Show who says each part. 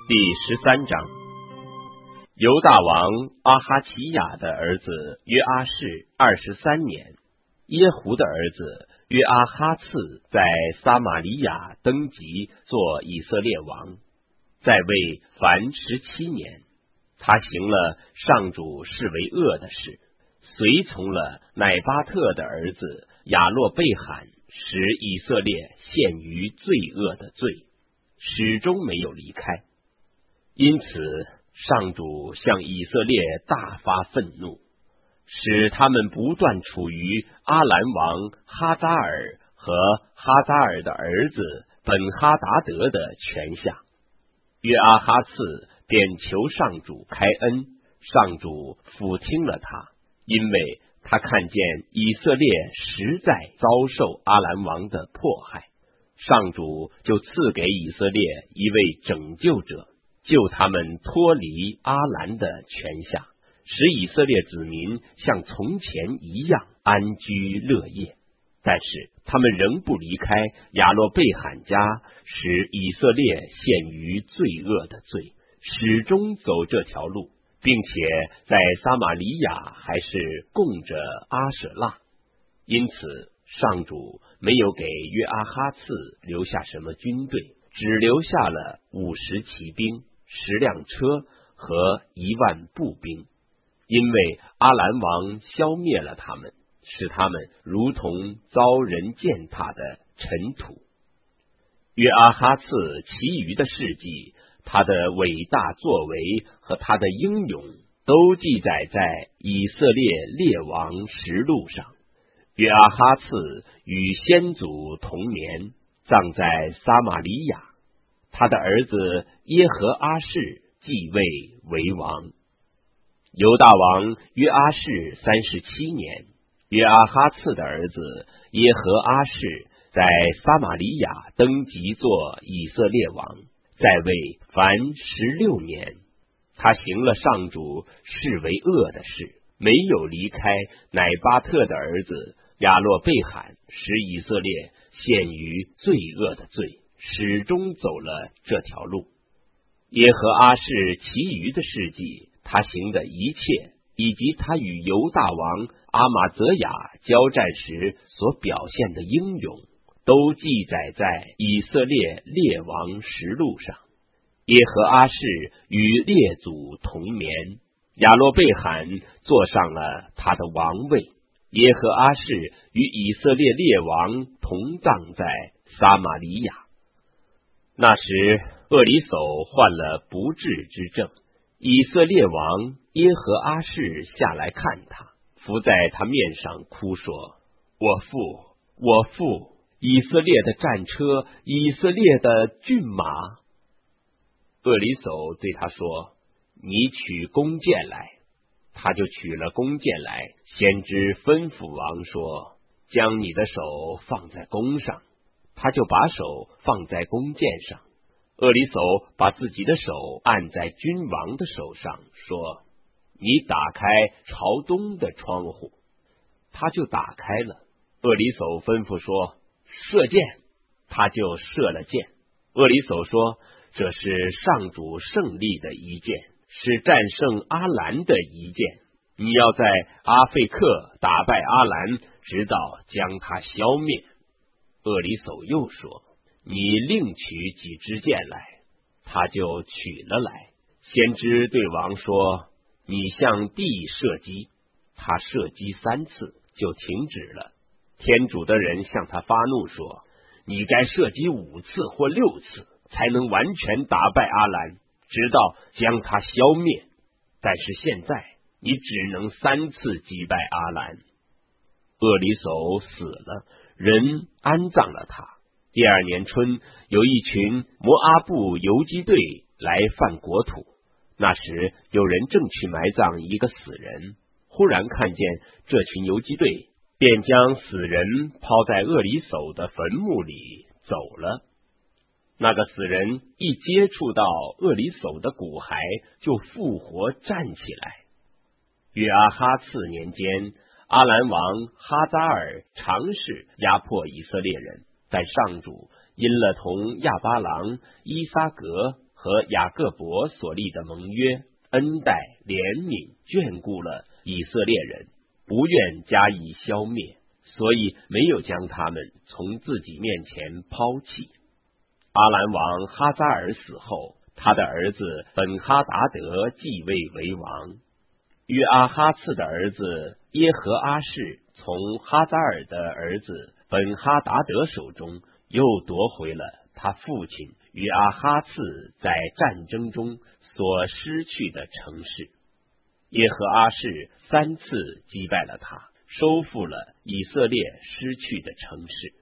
Speaker 1: 第13章，犹大王阿哈齐亚的儿子约阿士23年，耶胡的儿子约阿哈次在撒玛利亚登基做以色列王，在位凡17年。他行了上主视为恶的事，随从了乃巴特的儿子亚洛贝罕，使以色列陷于罪恶的罪，始终没有离开。因此上主向以色列大发愤怒，使他们不断处于阿兰王哈扎尔和哈扎尔的儿子本哈达德的权下。约阿哈次便求上主开恩，上主俯听了他，因为他看见以色列实在遭受阿兰王的迫害，上主就赐给以色列一位拯救者，救他们脱离阿兰的权下，使以色列子民像从前一样安居乐业。但是他们仍不离开亚洛贝罕家，使以色列陷于罪恶的罪，始终走这条路，并且在撒玛利亚还是供着阿舍拉。因此上主没有给约阿哈次留下什么军队，只留下了50骑兵、10辆车和1万步兵，因为阿兰王消灭了他们，使他们如同遭人践踏的尘土。约阿哈次其余的事迹，他的伟大作为和他的英勇，都记载在以色列列王实录上。约阿哈次与先祖同年，葬在撒玛利亚。他的儿子耶和阿士继位为王。犹大王约阿士37年，约阿哈次的儿子耶和阿士在撒玛利亚登基做以色列王，在位凡16年。他行了上主视为恶的事，没有离开乃巴特的儿子亚洛贝罕，使以色列陷于罪恶的罪，始终走了这条路。耶和阿士其余的事迹，他行的一切，以及他与犹大王阿玛泽雅交战时所表现的英勇，都记载在以色列列王实录上。耶和阿士与列祖同年，亚洛贝罕坐上了他的王位。耶和阿士与以色列列王同葬在撒玛利亚。那时厄里叟患了不治之症，以色列王耶和阿士下来看他，伏在他面上哭说：我父，我父，以色列的战车，以色列的骏马。厄里叟对他说：你取弓箭来。他就取了弓箭来。先知吩咐王说：将你的手放在弓上。他就把手放在弓箭上。厄里叟把自己的手按在君王的手上，说：你打开朝东的窗户。他就打开了。厄里叟吩咐说：射箭。他就射了箭。厄里叟说：这是上主胜利的一箭，是战胜阿兰的一箭。你要在阿费克打败阿兰，直到将他消灭。厄里叟又说：你另取几支箭来。他就取了来。先知对王说：你向地射击。他射击3次就停止了。天主的人向他发怒说：你该射击5次或6次，才能完全打败阿兰，直到将他消灭。但是现在你只能3次击败阿兰。厄里叟死了，人安葬了他。第2年春，有一群摩阿布游击队来犯国土。那时有人正去埋葬一个死人，忽然看见这群游击队，便将死人抛在厄里叟的坟墓里走了。那个死人一接触到厄里叟的骨骸，就复活站起来。约阿哈次年间，阿兰王哈扎尔尝试压迫以色列人，但上主因了同亚巴郎、伊撒格和雅各伯所立的盟约，恩待、怜悯、眷顾了以色列人，不愿加以消灭，所以没有将他们从自己面前抛弃。阿兰王哈扎尔死后，他的儿子本哈达德继位为王。约阿哈次的儿子耶和阿士从哈扎尔的儿子本哈达德手中又夺回了他父亲约阿哈次在战争中所失去的城市。耶和阿士3次击败了他，收复了以色列失去的城市。